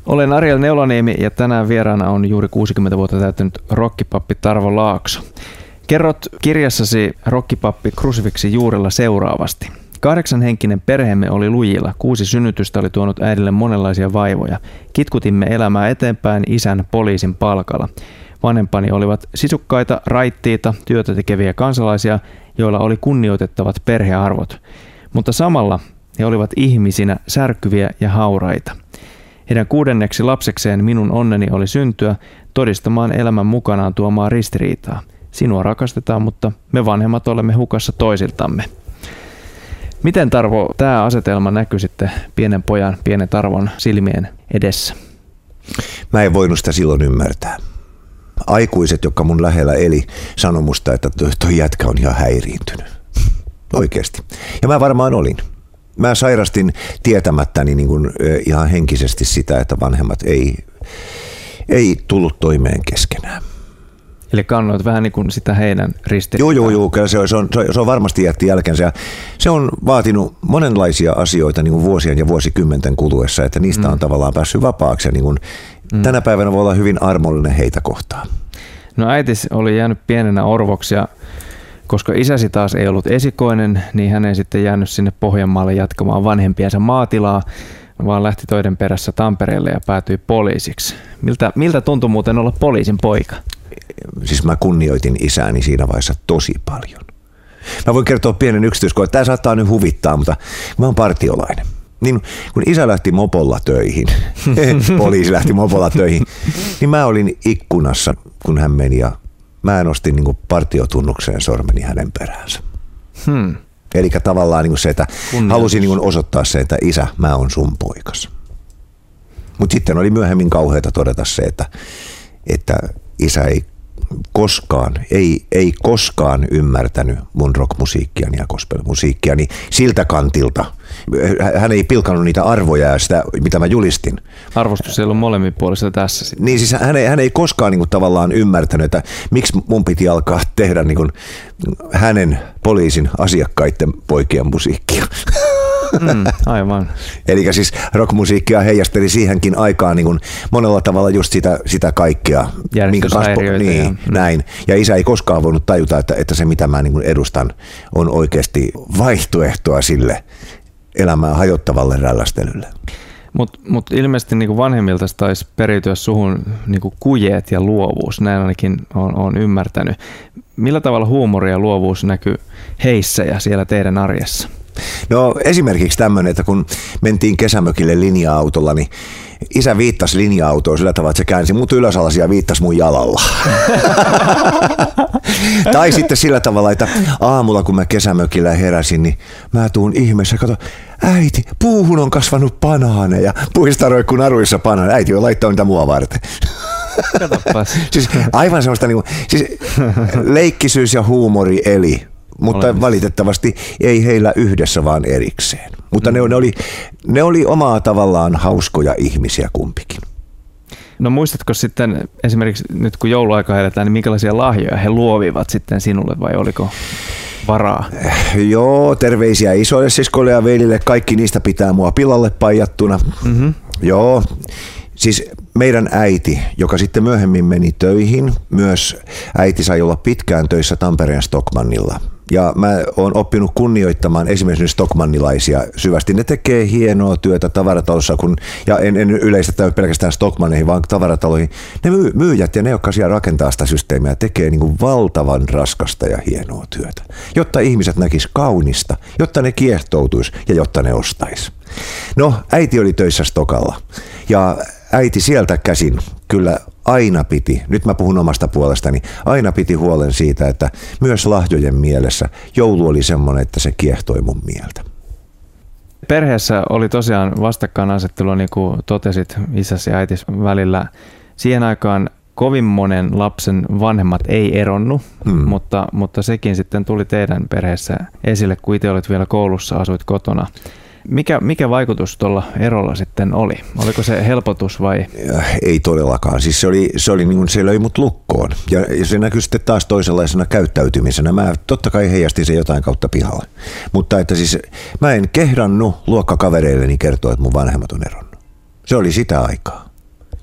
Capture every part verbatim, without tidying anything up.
Olen Ariel Neulaniemi ja tänään vieraana on juuri kuusikymmentä vuotta täyttänyt rokkipappi Tarvo Laakso. Kerrot kirjassasi rokkipappi Krusifiksi juurella seuraavasti. Kahdeksanhenkinen perheemme oli lujilla. Kuusi synnytystä oli tuonut äidille monenlaisia vaivoja. Kitkutimme elämää eteenpäin isän poliisin palkalla. Vanhempani olivat sisukkaita, raittiita, työtä tekeviä kansalaisia, joilla oli kunnioitettavat perhearvot. Mutta samalla he olivat ihmisinä särkyviä ja hauraita. Heidän kuudenneksi lapsekseen minun onneni oli syntyä todistamaan elämän mukanaan tuomaa ristiriitaa. Sinua rakastetaan, mutta me vanhemmat olemme hukassa toisiltamme. Miten, Tarvo, tämä asetelma näkyy sitten pienen pojan, pienen Tarvon silmien edessä? Mä en voinut sitä silloin ymmärtää. Aikuiset, jotka mun lähellä eli, sanoi musta, että toi jätkä on ihan häiriintynyt. Oikeasti. Ja mä varmaan olin. Mä sairastin tietämättäni niin kuin ihan henkisesti sitä, että vanhemmat ei, ei tullut toimeen keskenään. Eli kannoit vähän niin kuin sitä heidän ristiriitaa. Joo, joo, joo. Kyllä se on, se on, se on varmasti jätti jälkensä. Ja se on vaatinut monenlaisia asioita niin kuin vuosien ja vuosikymmenten kuluessa, että niistä mm. on tavallaan päässyt vapaaksi. Ja niin kuin mm. tänä päivänä voi olla hyvin armollinen heitä kohtaan. No äitis oli jäänyt pienenä orvoksi ja koska isäsi taas ei ollut esikoinen, niin hän ei sitten jäänyt sinne Pohjanmaalle jatkamaan vanhempiensa maatilaa, vaan lähti toiden perässä Tampereelle ja päätyi poliisiksi. Miltä, miltä tuntui muuten olla poliisin poika? Siis mä kunnioitin isääni siinä vaiheessa tosi paljon. Mä voin kertoa pienen yksityiskohdan. Tämä saattaa nyt huvittaa, mutta mä oon partiolainen. Niin kun isä lähti mopolla töihin, poliisi lähti mopolla töihin, niin mä olin ikkunassa, kun hän meni ja mä nostin niin kuin partiotunnukseen sormeni hänen peräänsä. Hmm. Eli tavallaan niin kuin se, että halusin niin kuin osoittaa se, että isä, mä oon sun poikas. Mutta sitten oli myöhemmin kauheata todeta se, että, että isä ei koskaan, ei, ei koskaan ymmärtänyt mun rockmusiikkiani ja gospelmusiikkiani siltä kantilta. Hän ei pilkannut niitä arvoja ja sitä, mitä mä julistin. Arvostus ei ollut molemmin puolista tässä sitten. Niin siis hän ei, hän ei koskaan niin kuin tavallaan ymmärtänyt, että miksi mun piti alkaa tehdä niin kuin hänen poliisin asiakkaiden poikien musiikkia. Mm, aivan. Eli siis rockmusiikkia heijasteli siihenkin aikaan niin kuin monella tavalla just sitä, sitä kaikkea. Minkä kaspo, niin, ja, näin. Ja isä ei koskaan voinut tajuta, että, että se mitä mä niin kuin edustan on oikeasti vaihtoehtoa sille elämää hajottavalle rällästelylle. Mutta mut ilmeisesti niinku vanhemmilta taisi periytyä suhun niinku kujeet ja luovuus, näin ainakin olen ymmärtänyt. Millä tavalla huumori ja luovuus näkyy heissä ja siellä teidän arjessa? No esimerkiksi tämmöinen, että kun mentiin kesämökille linja-autolla, niin isä viittasi linja-autoon sillä tavalla, että se käänsi mut ylösalaisin ja viittasi mun jalalla. Tai sitten sillä tavalla, että aamulla kun mä kesämökillä heräsin, niin mä tuun ihmeessä, kato, äiti, puuhun on kasvanut banaaneja. Puista roikkuu naruissa banaaneja. Äiti on laittanut niitä mua varten. Siis aivan semmoista niin kuin, siis leikkisyys ja huumori eli. Mutta Olen. valitettavasti ei heillä yhdessä, vaan erikseen. Mutta mm. ne, ne, oli, ne oli omaa tavallaan hauskoja ihmisiä kumpikin. No muistatko sitten esimerkiksi nyt kun jouluaika eletään, niin minkälaisia lahjoja he luovivat sitten sinulle vai oliko varaa? Joo, terveisiä isoille siskoille ja veilille. Kaikki niistä pitää mua pilalle paijattuna. Mm-hmm. Joo. Siis meidän äiti, joka sitten myöhemmin meni töihin, myös äiti sai olla pitkään töissä Tampereen Stockmannilla. Ja mä oon oppinut kunnioittamaan esimerkiksi stockmannilaisia syvästi. Ne tekee hienoa työtä tavaratalossa, kun, ja en, en yleistä pelkästään Stockmanneihin, vaan tavarataloihin. Ne myy, myyjät ja ne, jotka siellä rakentaa sitä systeemiä, tekee niin kuin valtavan raskasta ja hienoa työtä, jotta ihmiset näkis kaunista, jotta ne kiehtoutuisi ja jotta ne ostais. No, äiti oli töissä Stokalla ja äiti sieltä käsin kyllä aina piti, nyt mä puhun omasta puolestani, aina piti huolen siitä, että myös lahjojen mielessä joulu oli semmoinen, että se kiehtoi mun mieltä. Perheessä oli tosiaan vastakkainasettelua, niin kuin totesit isäsi ja äitis välillä. Siihen aikaan kovin monen lapsen vanhemmat ei eronnut, hmm. mutta, mutta sekin sitten tuli teidän perheessä esille, kun itse olit vielä koulussa, asuit kotona. Mikä, mikä vaikutus tuolla erolla sitten oli? Oliko se helpotus vai? Ei todellakaan. Siis se, oli, se, oli niin kuin, se löi mut lukkoon. Ja, ja se näkyi sitten taas toisenlaisena käyttäytymisenä. Mä totta kai heijastin sen jotain kautta pihalle. Mutta että siis mä en kehdannut luokkakavereilleni kertoa, että mun vanhemmat on eronnut. Se oli sitä aikaa.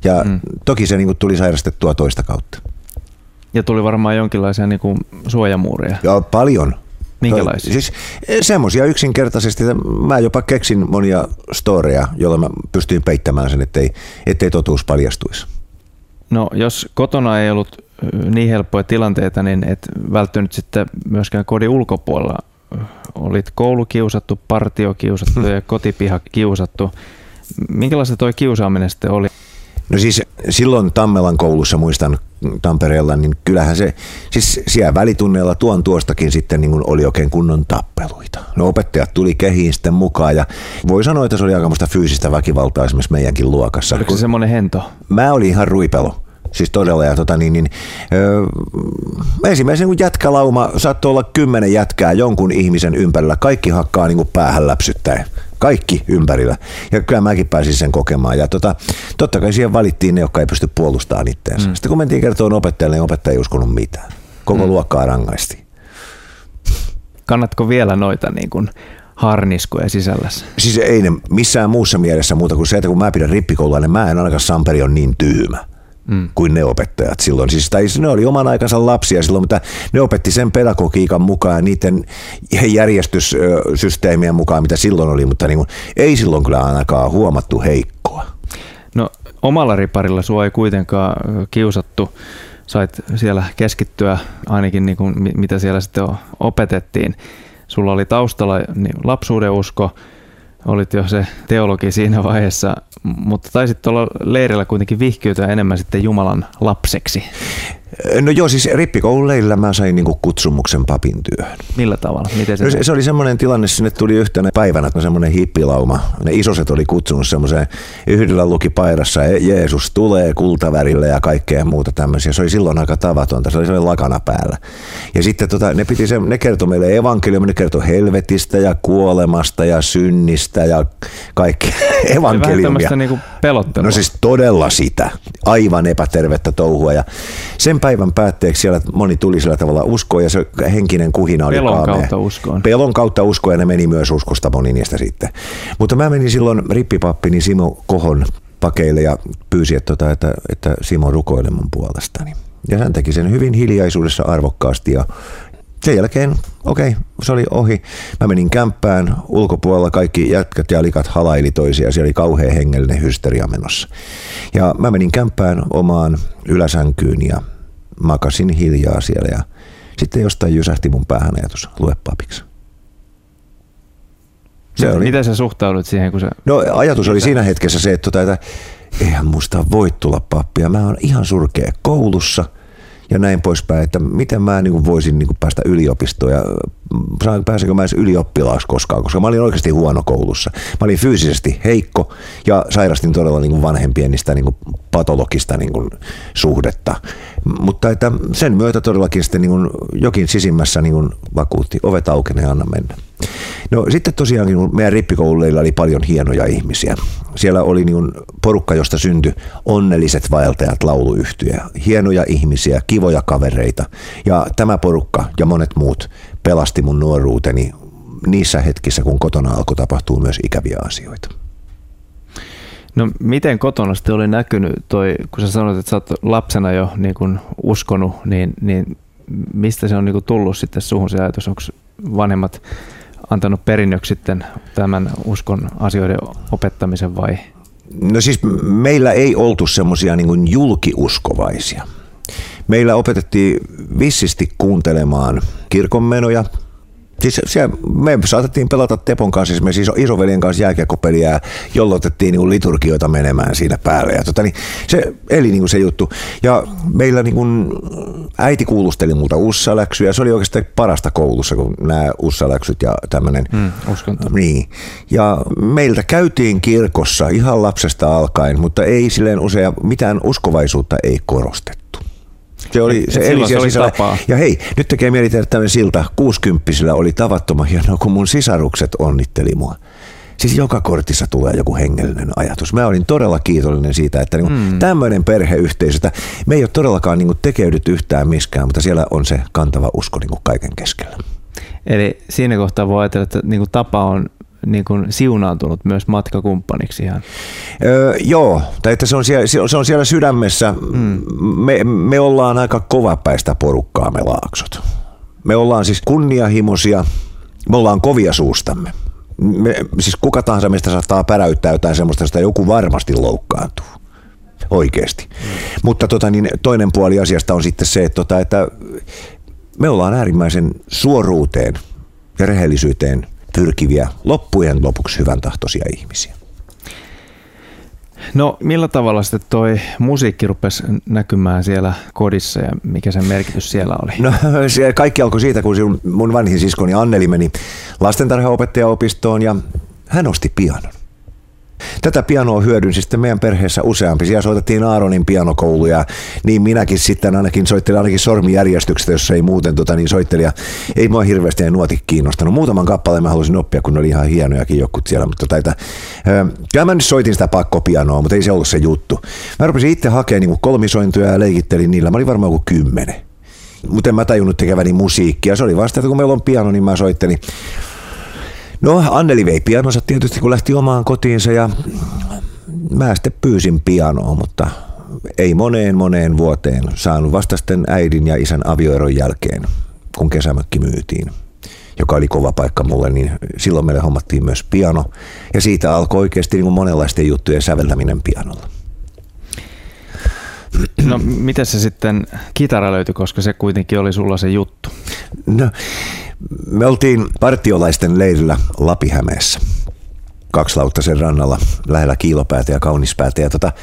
Ja mm. toki se niin kuin tuli sairastettua toista kautta. Ja tuli varmaan jonkinlaisia niin kuin suojamuureja. Joo, paljon. Minkälaisia? Siis semmoisia yksinkertaisesti, että mä jopa keksin monia storeja, joilla mä pystyin peittämään sen, ettei, ettei totuus paljastuisi. No jos kotona ei ollut niin helppoja tilanteita, niin et välttynyt sitten myöskään kodin ulkopuolella. Olit koulukiusattu, partiokiusattu ja kotipiha kiusattu. Minkälaista toi kiusaaminen sitten oli? No siis silloin Tammelan koulussa, muistan Tampereella, niin kyllähän se, siis siellä välitunneilla tuon tuostakin sitten niin kuin oli oikein kunnon tappeluita. No opettajat tuli kehiin sitten mukaan ja voi sanoa, että se oli aikamoista fyysistä väkivaltaa esimerkiksi meidänkin luokassa. Oliko se semmoinen hento? Mä olin ihan ruipelo. Siis todella, ja tota niin, niin öö, esimerkiksi niin jätkälauma saattoi olla kymmenen jätkää jonkun ihmisen ympärillä, kaikki hakkaa niin kuin päähän läpsyttäen, kaikki ympärillä, ja kyllä mäkin pääsin sen kokemaan, ja tota, totta kai siihen valittiin ne, jotka ei pysty puolustamaan itseänsä. Mm. Sitten kun mentiin kertomaan opettajalle, niin opettaja ei uskonut mitään, koko mm. luokkaa rangaistiin. Kannatko vielä noita niin kuin harniskoja sisällässä? Siis ei ne missään muussa mielessä muuta kuin se, että kun mä pidän rippikoulua, niin mä en ainakaan Samperi on niin tyhmä. Mm. kuin ne opettajat silloin. Siis, tai ne oli oman aikansa lapsia silloin, mutta ne opetti sen pedagogiikan mukaan ja niiden järjestyssysteemien mukaan, mitä silloin oli, mutta niin kuin, ei silloin kyllä ainakaan huomattu heikkoa. No omalla riparilla sua ei kuitenkaan kiusattu. Sait siellä keskittyä ainakin niin kuin, mitä siellä sitten opetettiin. Sulla oli taustalla niin lapsuuden usko, olit jo se teologi siinä vaiheessa, mutta taisit olla leirillä kuitenkin vihkiytyä enemmän sitten Jumalan lapseksi. No joo, siis rippikoulun leirillä mä sain niinku kutsumuksen papin työhön. Millä tavalla? Miten se, no, se, se oli semmoinen tilanne, sinne tuli yhtenä päivänä semmoinen hippilauma. Ne isoset oli kutsunut semmoiseen, yhdellä luki paidassa, Jeesus tulee kultavärillä ja kaikkea muuta tämmöisiä. Se oli silloin aika tavatonta, se oli sellainen lakana päällä. Ja sitten tota, ne, piti se, ne kertoi meille evankeliumia, ne kertoi helvetistä ja kuolemasta ja synnistä ja kaikkea evankeliumia. Vähän tämmöistä niinku pelottelua. No siis todella sitä, aivan epätervettä touhua ja sen päivän päätteeksi siellä moni tuli sillä tavalla uskoon ja se henkinen kuhina oli Pelon kaamea. kautta uskoon. Pelon kautta uskoon ja ne meni myös uskosta moni niistä sitten. Mutta mä menin silloin rippipappini Simo Kohon pakeille ja pyysin, että, tota, että, että Simo rukoile mun puolestani. Ja hän teki sen hyvin hiljaisuudessa arvokkaasti ja sen jälkeen, okei, okay, se oli ohi. Mä menin kämppään, ulkopuolella kaikki jätkät ja likat halaili toisia, siellä oli kauhean hengellinen hysteria menossa. Ja mä menin kämppään omaan yläsänkyyn ja makasin hiljaa siellä ja sitten jostain jysähti mun päähän ajatus, lue papiksi. Se oli. Miten sä suhtaudut siihen, kun sä... No ajatus oli siinä hetkessä se, että, että eihän musta voi tulla pappia, mä oon ihan surkea koulussa ja näin poispäin, että miten mä niin kuin voisin niin kuin päästä yliopistoon ja pääsenkö mä edes ylioppilaaksi koskaan, koska mä olin oikeasti huono koulussa. Mä olin fyysisesti heikko ja sairastin todella niin kuin vanhempien niistä niin kuin patologista niin kuin suhdetta. Mutta että sen myötä todellakin sitten niin kuin jokin sisimmässä niin kuin vakuutti, ovet aukenee, anna mennä. No sitten tosiaankin meidän rippikouluilla oli paljon hienoja ihmisiä. Siellä oli niin kuin porukka, josta syntyi onnelliset vaeltajat lauluyhtyjä, hienoja ihmisiä, kivoja kavereita. Ja tämä porukka ja monet muut pelasti mun nuoruuteni niissä hetkissä, kun kotona alkoi tapahtua myös ikäviä asioita. No miten kotona sitten oli näkynyt toi, kun sä sanoit, että sä oot lapsena jo niin kun uskonut, niin, niin mistä se on niin kun tullut sitten suhun se ajatus? Onko vanhemmat antanut perinnöksi sitten tämän uskon asioiden opettamisen vai? No siis meillä ei oltu semmoisia niin kuin julkiuskovaisia. Meillä opetettiin vissisti kuuntelemaan kirkonmenoja. Siis siellä me saatettiin pelata Tepon kanssa, siis me siis isoveljen kanssa jääkiekkopeliä ja jollotettiin niin liturgioita menemään siinä päälle. Ja tota, niin se eli niin se juttu. Ja meillä niin kuin äiti kuulusteli multa ussaläksyjä. Se oli oikeastaan parasta koulussa, kun nämä ussaläksyt ja tämmöinen. Mm, uskonto. Niin. Ja meiltä käytiin kirkossa ihan lapsesta alkaen, mutta ei silleen usein mitään uskovaisuutta ei korostettu. Se oli, se eli se oli tapaa. Ja hei, nyt tekee mieli tehdä tämmöinen silta. Kuusikymppisillä oli tavattoman hienoa, kun mun sisarukset onnitteli mua. Siis joka kortissa tulee joku hengellinen ajatus. Mä olin todella kiitollinen siitä, että niinku mm. tämmöinen perheyhteisö, että me ei ole todellakaan niinku tekeydyt yhtään miskään, mutta siellä on se kantava usko niinku kaiken keskellä. Eli siinä kohtaa voi ajatella, että niinku tapa on niin kuin siunaantunut myös matkakumppaniksi ihan. Öö, joo, tai että se on siellä, se on siellä sydämessä. Mm. Me, me ollaan aika kovapäistä porukkaa me Laaksot. Me ollaan siis kunnianhimoisia, me ollaan kovia suustamme. Me, siis kuka tahansa meistä saattaa päräyttää jotain semmoista, josta joku varmasti loukkaantuu. Oikeesti. Mm. Mutta tota, niin toinen puoli asiasta on sitten se, että, tota, että me ollaan äärimmäisen suoruuteen ja rehellisyyteen pyrkiviä, loppujen lopuksi hyvän tahtoisia ihmisiä. No millä tavalla sitten toi musiikki rupesi näkymään siellä kodissa ja mikä sen merkitys siellä oli? No se kaikki alkoi siitä, kun mun vanhin siskoni Anneli meni lastentarhaopettajaopistoon ja hän osti pianon. Tätä pianoa hyödynsi sitten meidän perheessä useampi. Siellä soitettiin Aaronin pianokouluja, niin minäkin sitten ainakin soittelin ainakin sormijärjestyksestä, jos ei muuten tota, niin soittelin. Ei mua hirveästi nuotit kiinnostanut. Muutaman kappaleen mä halusin oppia, kun ne oli ihan hienojakin jokut siellä. Mutta tota, että, kyllä mä nyt soitin sitä pakkopianoa, mutta ei se ollut se juttu. Mä rupesin itse hakemaan niin kolmisointuja ja leikittelin niillä. Mä olin varmaan kuin kymmenen. Mutta en mä tajunnut tekeväni musiikkia. Se oli vasta, että kun meillä on piano, niin mä soittelin. No Anneli vei pianonsa tietysti, kun lähti omaan kotiinsa ja mä sitten pyysin pianoa, mutta ei moneen moneen vuoteen saanut vasta sitten äidin ja isän avioeron jälkeen, kun kesämökki myytiin, joka oli kova paikka mulle, niin silloin meille hommattiin myös piano ja siitä alkoi oikeasti niin kuin monenlaisten juttujen säveltäminen pianolla. No miten se sitten kitara löytyi, koska se kuitenkin oli sulla se juttu? No me oltiin partiolaisten leirillä Lapihämeessä, Kaksilauttasen rannalla, lähellä Kiilopäätä ja Kaunispäätä. Ja tota,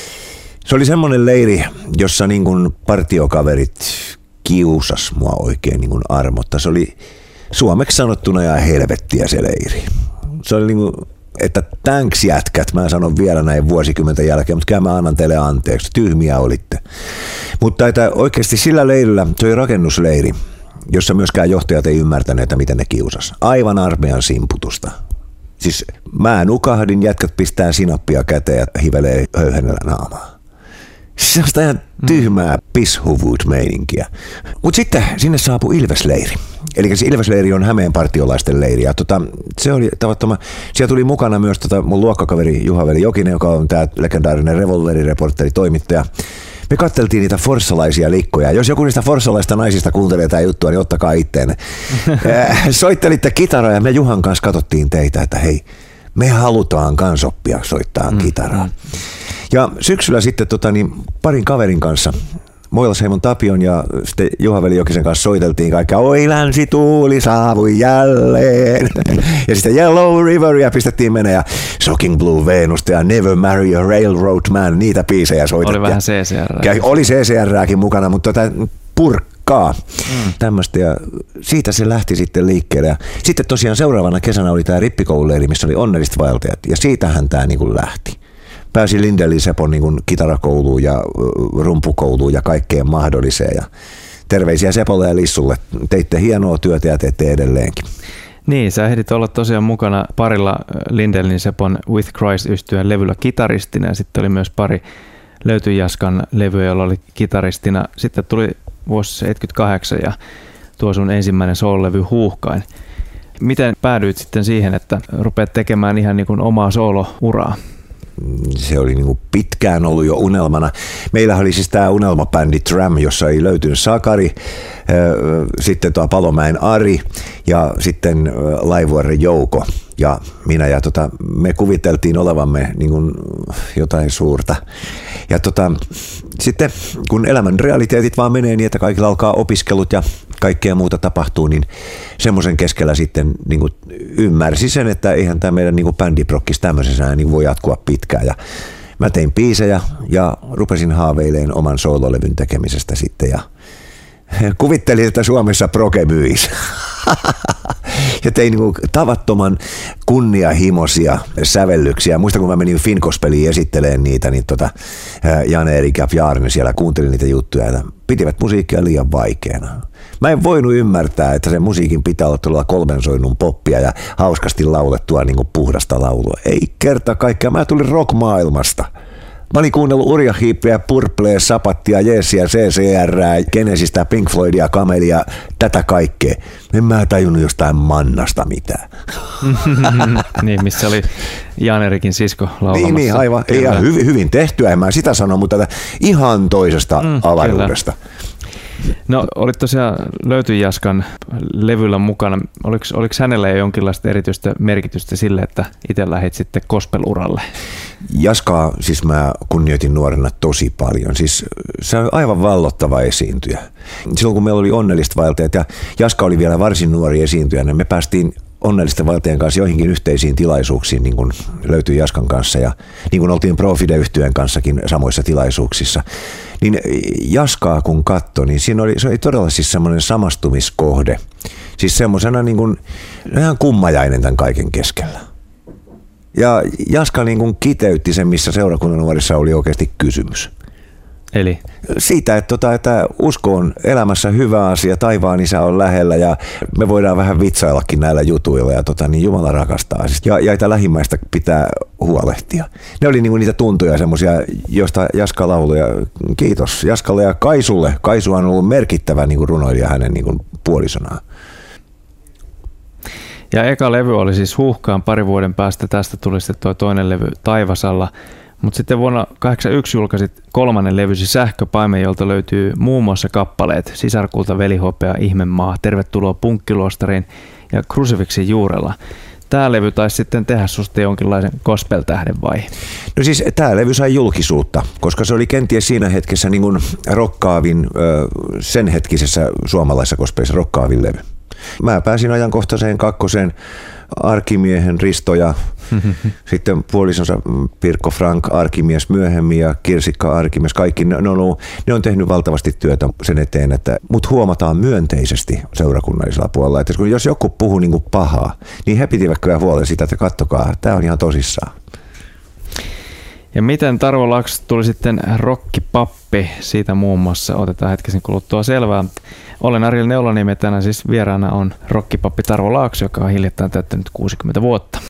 se oli semmoinen leiri, jossa niin kuin partiokaverit kiusas mua oikein niin kuin armotta. Se oli suomeksi sanottuna ja helvettiä se leiri. Se oli niin kuin, että thanks jätkät, mä sanon vielä näin vuosikymmenten jälkeen, mutta kyllä mä annan teille anteeksi, tyhmiä olitte. Mutta että oikeasti sillä leirillä, se oli rakennusleiri, jossa myöskään johtajat ei ymmärtäneet, että miten ne kiusas. Aivan armeijan simputusta. Siis mä nukahdin, jätkät pistää sinappia käteen ja hivelee höyhenellä naamaa. Se on ihan tyhmää pishuvud-meininkiä. Mutta sitten sinne saapui Ilvesleiri. Eli se Ilvesleiri on Hämeen partiolaisten leiri. Ja tota, se oli tavattoman. Siellä tuli mukana myös tota mun luokkakaveri Juha-Veli Jokinen, joka on tää legendaarinen revolverireportteri, toimittaja. Me katteltiin niitä forssalaisia likkoja. Jos joku niistä forssalaista naisista kuuntelee tätä juttua, niin ottakaa itteenne. Soittelitte kitaraa ja me Juhan kanssa katsottiin teitä, että hei, me halutaan kans oppia soittaa mm, kitaraa. Mm. Ja syksyllä sitten tota, niin, parin kaverin kanssa, Moilasheimon Tapion ja sitten Juha-Veli Jokisen kanssa soiteltiin kaikkea. Oi länsi tuuli saavui jälleen. Ja sitten Yellow Riveria pistettiin menee ja Shocking Blue Venusta ja Never Marry a Railroad Man. Niitä biisejä soitettiin. Oli vähän C C R. Oli C C R:ääkin mukana, mutta tätä purkkaa. Mm. Tämmöistä ja siitä se lähti sitten liikkeelle. Ja sitten tosiaan seuraavana kesänä oli tämä rippikoululeiri, missä oli onnelliset vaeltajat ja siitähän tämä niin kuin lähti. Pääsi Lindellin Sepon niin kuin kitarakouluun ja rumpukouluun ja kaikkeen mahdolliseen. Ja terveisiä Sepolle ja Lissulle. Teitte hienoa työtä ja teette edelleenkin. Niin, sä ehdit olla tosiaan mukana parilla Lindellin Sepon With Christ-yhtyeen levyllä kitaristina ja sitten oli myös pari Löytyi Jaskan levyä, jolla oli kitaristina. Sitten tuli vuosi seitsemänkymmentäkahdeksan ja tuo sun ensimmäinen soul-levy Huuhkain. Miten päädyit sitten siihen, että rupeat tekemään ihan niin kuin omaa solo-uraa? Se oli niin kuin pitkään ollut jo unelmana. Meillä oli siis tämä unelmabändi Tram, jossa ei löytynyt Sakari, sitten tuo Palomäen Ari ja sitten Laivuoren Jouko ja minä. Ja tota, me kuviteltiin olevamme niin kuin jotain suurta. Ja tota, sitten kun elämän realiteetit vaan menee niin, että kaikilla alkaa opiskelut ja kaikkea muuta tapahtuu, niin semmoisen keskellä sitten niin kuin ymmärsi sen, että eihän tämä meidän niin kuin bändiprokkis tämmöisenä niin voi jatkua pitkään. Ja mä tein biisejä ja rupesin haaveilemaan oman soololevyn tekemisestä sitten ja kuvittelin, että Suomessa proge myisi. Ja tein niin kuin tavattoman kunnianhimoisia sävellyksiä. Muistan, kun mä menin Finkospeliin esittelemään niitä, niin tota, Jan-Erik ja Bjarne siellä kuuntelin niitä juttuja ja pitivät musiikkia liian vaikeana. Mä en voinut ymmärtää, että sen musiikin pitää olla todella kolmen soinnun poppia ja hauskasti laulettua niin kuin puhdasta laulua. Ei kerta kaikkea. Mä tulin rock-maailmasta. Mä olin kuunnellut Urja Heepia, Purplea, Sapattia, Jeesia, C C R, Genesistä, Pink Floydia, Kamelia, tätä kaikkea. En mä tajunnut jostain Mannasta mitään. Niin, missä oli Jan-Erikin sisko laulamassa. Niin, niin aivan. Ihan hyvin, hyvin tehtyä, en mä sitä sano, mutta ihan toisesta mm, avaruudesta. Kyllä. No, olit tosiaan Löytyi Jaskan levyllä mukana. Oliko, oliko hänellä jo jonkinlaista erityistä merkitystä sille, että itse lähdit sitten gospel-uralle? Jaskaa siis mä kunnioitin nuorena tosi paljon. Siis se on aivan vallottava esiintyjä. Silloin kun meillä oli Onnellista vaeltajat ja Jaska oli vielä varsin nuori esiintyjä, niin me päästiin Onnellisten vaeltajien kanssa joihinkin yhteisiin tilaisuuksiin, niin kuin Löytyi Jaskan kanssa ja niin kuin oltiin Profide-yhtyeen kanssakin samoissa tilaisuuksissa. Niin Jaskaa kun katsoi, niin siinä oli, se oli todella siis semmoinen samastumiskohde. Siis semmoisena niin kuin ihan kummajainen tämän kaiken keskellä. Ja Jaska niin kuin kiteytti sen, missä seurakunnan nuorissa oli oikeasti kysymys. Eli? Siitä, että, tota, että usko on elämässä hyvä asia, taivaan isä on lähellä ja me voidaan vähän vitsaillakin näillä jutuilla ja tota, niin Jumala rakastaa. Ja, ja että lähimmäistä pitää huolehtia. Ne oli niinku niitä tuntuja semmoisia, joista Jaska laului. Kiitos Jaskalle ja Kaisulle. Kaisu on ollut merkittävä niinku runoilija hänen niinku puolisonaan. Ja eka levy oli siis Huuhkaan, pari vuoden päästä tästä tuli sitten tuo toinen levy Taivasalla. Mutta sitten vuonna kahdeksankymmentäyksi julkaisit kolmannen levysi Sähköpaimen, jolta löytyy muun muassa kappaleet Sisarkulta, Velihopea, Ihmemaa, Tervetuloa Punkkiluostariin ja Krusifixin juurella. Tämä levy taisi sitten tehdä susta jonkinlaisen gospel-tähden vai? No siis tämä levy sai julkisuutta, koska se oli kenties siinä hetkessä niin kuin rokkaavin, sen hetkisessä suomalaisessa gospelissa rokkaavin levy. Mä pääsin ajankohtaiseen kakkoseen, Arkimiehen Risto ja sitten puolisonsa Pirkko Frank Arkimies myöhemmin ja Kirsikka Arkimies, kaikki ne on, ne on tehnyt valtavasti työtä sen eteen, että mut huomataan myönteisesti seurakunnallisella puolella, että jos joku puhuu niin kuin pahaa, niin he pitivät kyllä huolen siitä, että kattokaa, tämä on ihan tosissaan. Ja miten Tarvo Laaksosta tuli sitten rokkipappi? Siitä muun muassa otetaan hetkisen kuluttua selvää. Olen Ariel Neulaniemi ja tänään siis vieraana on rokkipappi Tarvo Laakso, joka on hiljattain täyttänyt kuusikymmentä vuotta.